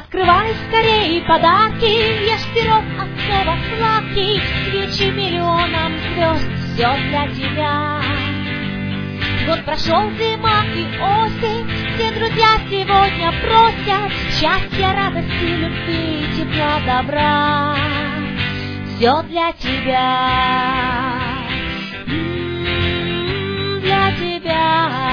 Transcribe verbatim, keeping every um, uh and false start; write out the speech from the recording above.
Открывай скорее подарки, ешь пирог от слова сладкий, свечи миллионам звезд, все для тебя. Год прошел, зима и осень, все друзья сегодня просят счастья, радости, любви, тепла, добра. Все для тебя, м-м, для тебя.